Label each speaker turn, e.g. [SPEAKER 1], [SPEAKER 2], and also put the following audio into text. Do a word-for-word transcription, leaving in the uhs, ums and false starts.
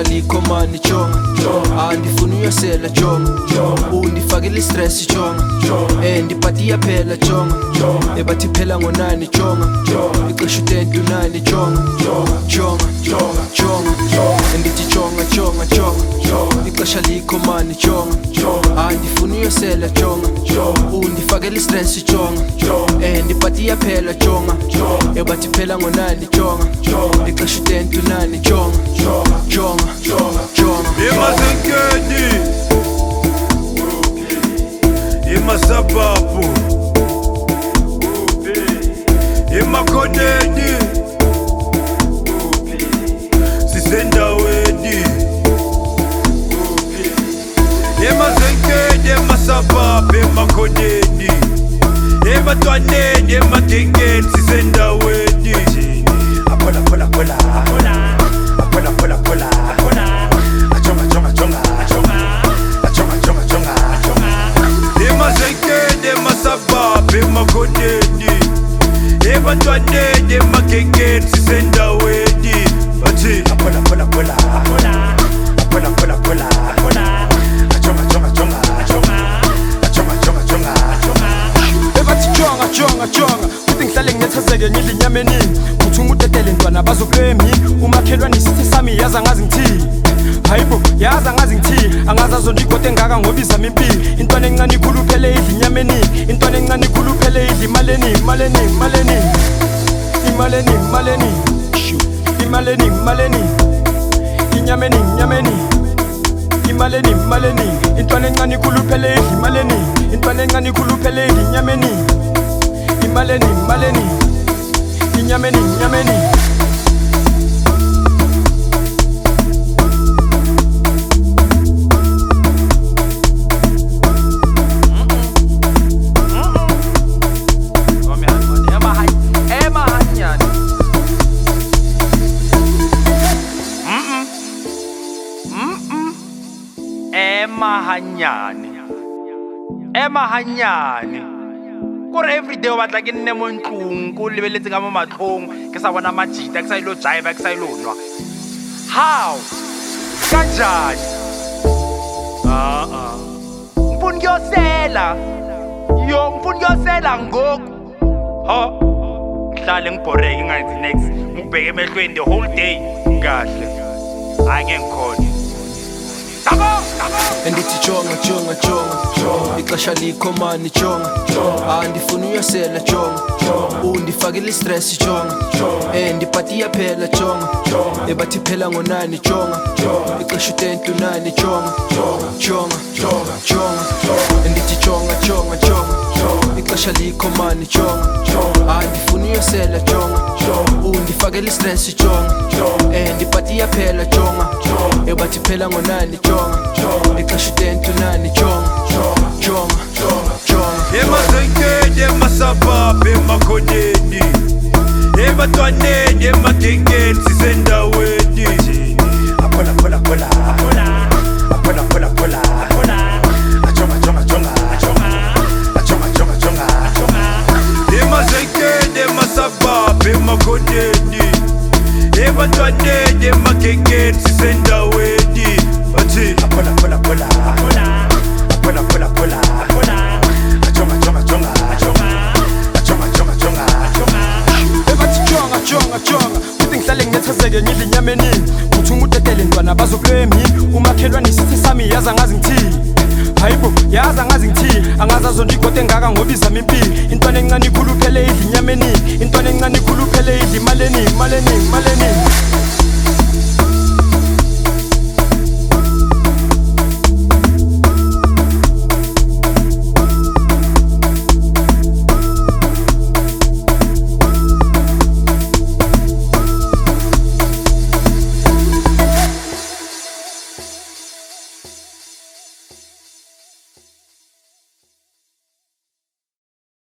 [SPEAKER 1] ixesha likho mani jonga andifuna uyosela jonga undifakela istress jonga eh ndipati yaphela jonga ebathi phela ngonani jonga ixesha utento nani jonga jonga jonga endithi jonga jonga jonga ixesha likho mani jonga andifuna uyosela jonga undifakela istress jonga eh ndipati yaphela jonga ebathi phela ngonani jonga ixesha utento nani jonga jonga jonga
[SPEAKER 2] emazenkeni emasababu emakhoneni sisendaweni emazenkeni emasababu emakhoneni ematwaneni emadingeni sisendaweni apola pola pola apola pola pola achonga chonga chonga achonga chonga chonga emazenkeni emasababu emakhoneni ematwaneni emadingeni sisendaweni bathi apola pola pola apola pola pola achonga chonga chonga achonga chonga chonga
[SPEAKER 3] ebathi jonga jonga jonga uthi ngihlale nginethezeke ngidla inyama eningi uthi umutetele ntwana bazokwemi umakhelwane isithi sami yaza ngazi ngithini hayibo yaza ngazi ngithini angaza zonke igode engaka ngoba izama impilo intwana encane ikhuluphele idla inyama eningi intwana encane ikhuluphele idla imali eningi imali eningi imali eningi imali eningi imali eningi imali eningi imali eningi inyama eningi inyama eningi imali eningi imali eningi intwana encane ikhuluphele idla imali eningi intwana encane ikhuluphele idla inyama eningi imali eningi imali eningi inyama eningi inyama eningi
[SPEAKER 4] Emahanyane Emahanyane kore everyday o batla ke nne mo ntlong ko lebeletse ka mo matlong ke sa bona majita ke sa ilo jive ke sa ilo nwa how kanjani ah ah ngifuna kuyosela yo ngifuna kuyosela ngoku ha ngihlale ngibhoreke ngathi next ngibheke emehlweni the whole day kahle ake ngikhona Tabo, tabo.
[SPEAKER 1] endithi jonga jonga jonga ixesha likho mani jonga andifuna uyosela jonga undifakela istress jonga eh ndipati yaphela jonga ebathi phela ngonani jonga ixesha utento nani jonga jonga jonga endithi jonga jonga jonga ixesha likho mani jonga andifuna uyosela jonga undifakela istress jonga eh ndipati yaphela jonga ebathi phela ngonani jonga ixesha utento nani jonga jonga jonga
[SPEAKER 2] emazenkeni emasababu emakhoneni ematwaneni emadingeni sisendaweni apola pola pola apola pola pola achonga chonga chonga achonga chonga chonga emazenkeni emasababu emakhoneni ematwaneni emadingeni sisendaweni bathi apola pola pola apola pola pola achonga chonga chonga achonga chonga chonga
[SPEAKER 3] ebathi jonga jonga jonga uthi ngihlale nginethezeke ngidla inyama eningi uthi umutetele ntwana bazokwemi umakhelwane isithi sami yaza ngazi ngithini hayibo yaza ngazi ngithini angaza zonke igode engaka ngoba izama impilo intwana encane ikhuluphele idla inyama eningi intwana encane ikhuluphele idla imali eningi imali eningi imali eningi